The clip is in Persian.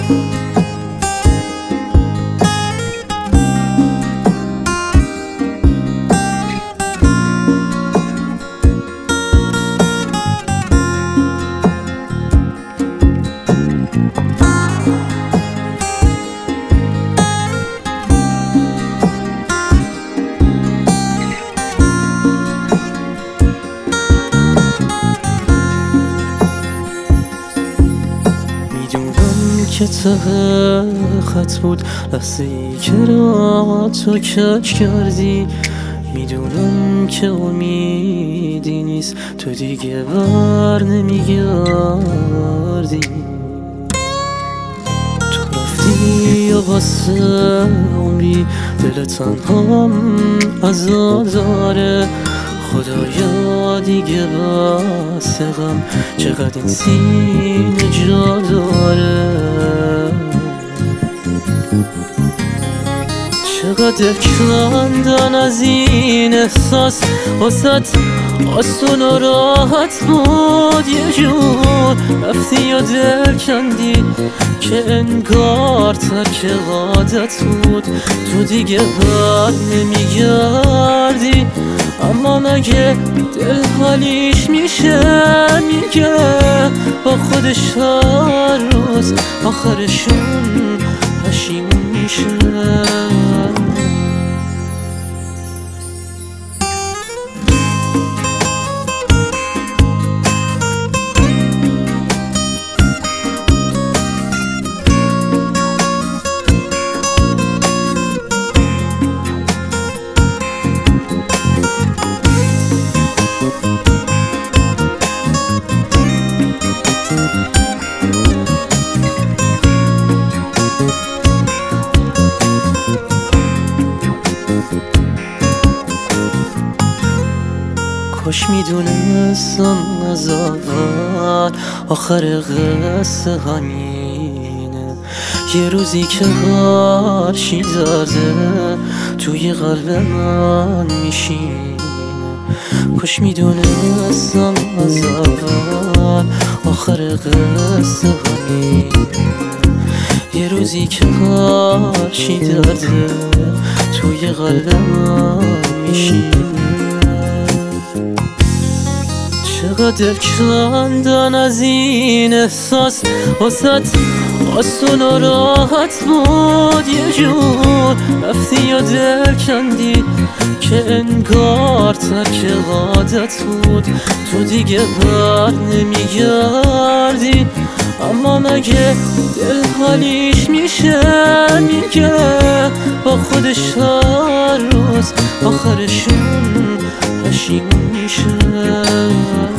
که ته خط بود لحظه ای که را تو کج کردی. میدونم که امیدی نیست، تو دیگه بر نمیگردی. تو رفتی و واسه عمری دل تنهام عذاب داره. خدایا دیگه بس غم، چقدر این سینه جا داره. چقدر کندن از این احساس واسه آسون و راحت بود. یه جور رفتی و دل کندی که انگار ترک عادت بود. تو دیگه بر نمیگردی، اما مگه دل حالیش میشه؟ میگه با خودش هر روز آخرشون پشیمون میشه. کاش میدونستم از اول آخر قصه همینه. یه روزی که هر چی درده توی قلب من میشینه. کاش میدونستم از اول آخر قصه همینه. یه روزی که هر چی درده توی قلب من میشینه. چقدر کندن از این احساس واسه آسون و راحت بود. یه جور رفتی و دل کندی که انگار ترک عادت بود. تو دیگه بر نمیگردی، اما مگه دل حالیش میشه؟ میگه با خودش هر روز آخرشون پشیمون میشه.